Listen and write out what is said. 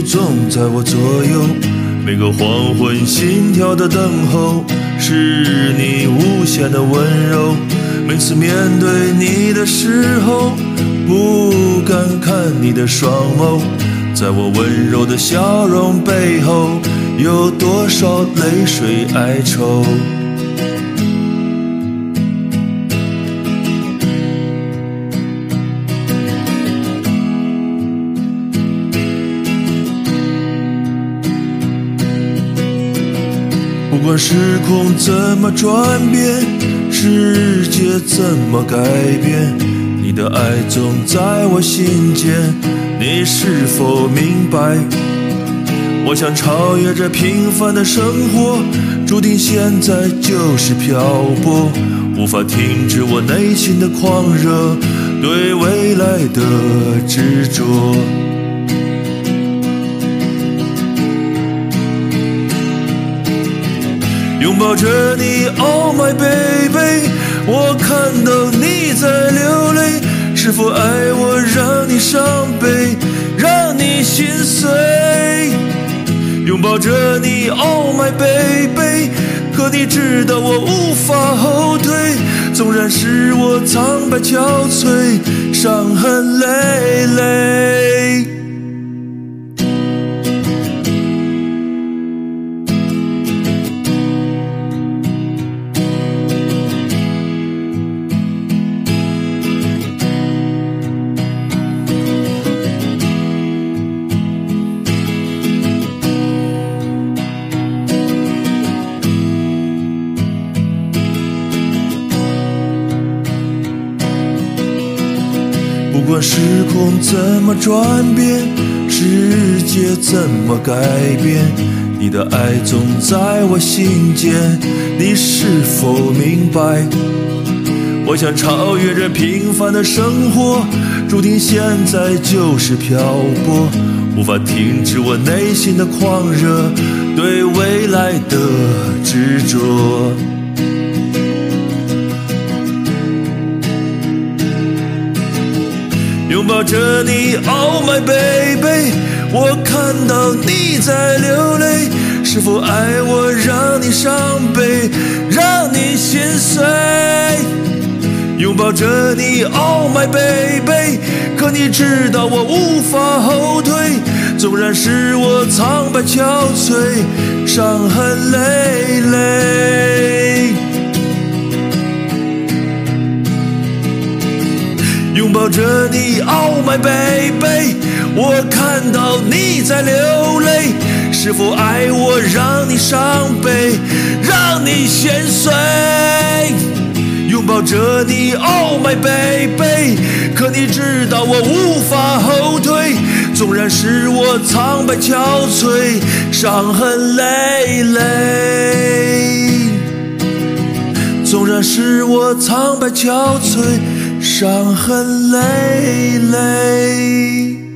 总在我左右，每个黄昏心跳的等候，是你无限的温柔。每次面对你的时候，不敢看你的双眸，在我温柔的笑容背后，有多少泪水哀愁。不管时空怎么转变，世界怎么改变，你的爱总在我心间，你是否明白？我想超越这平凡的生活，注定现在就是漂泊，无法停止我内心的狂热，对未来的执着。拥抱着你 Oh my baby， 我看到你在流泪，是否爱我让你伤悲，让你心碎。拥抱着你 Oh my baby， 可你知道我无法后退，纵然使我苍白憔悴，伤痕累累。不管时空怎么转变，世界怎么改变，你的爱总在我心间，你是否明白？我想超越这平凡的生活，注定现在就是漂泊，无法停止我内心的狂热，对未来的执着。拥抱着你 Oh my baby， 我看到你在流泪，是否爱我让你伤悲，让你心碎。拥抱着你 Oh my baby， 可你知道我无法后退，纵然使我苍白憔悴，伤痕累累。拥抱着你 Oh my baby， 我看到你在流泪，是否爱我让你伤悲，让你心碎。拥抱着你 Oh my baby， 可你知道我无法后退，纵然使我苍白憔悴，伤痕累累。纵然使我苍白憔悴，伤痕累累。